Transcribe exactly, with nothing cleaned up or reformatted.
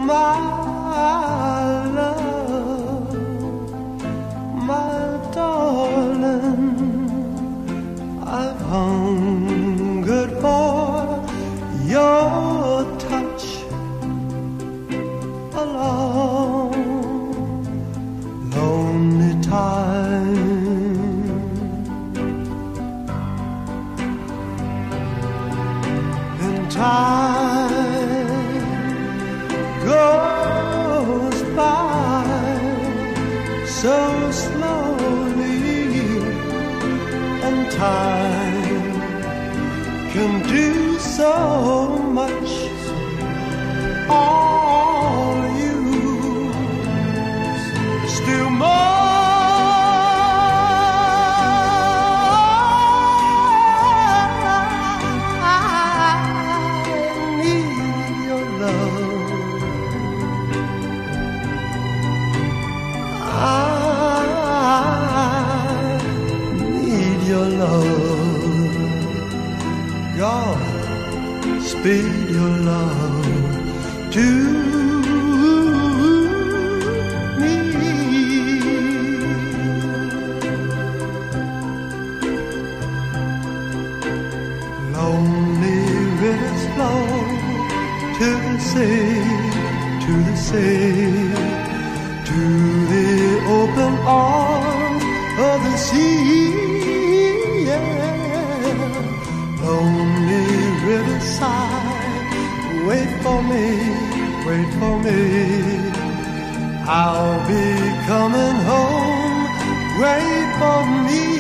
my love, my darling, I've hungered for your touch a long, lonely time. And time goes by so slowly, and time can do so much. All you still more. Your love, God, speed your love to me. Lonely rivers flow to the sea, to the sea, to the open arms of the sea. Lonely riverside, wait for me, wait for me. I'll be coming home, wait for me.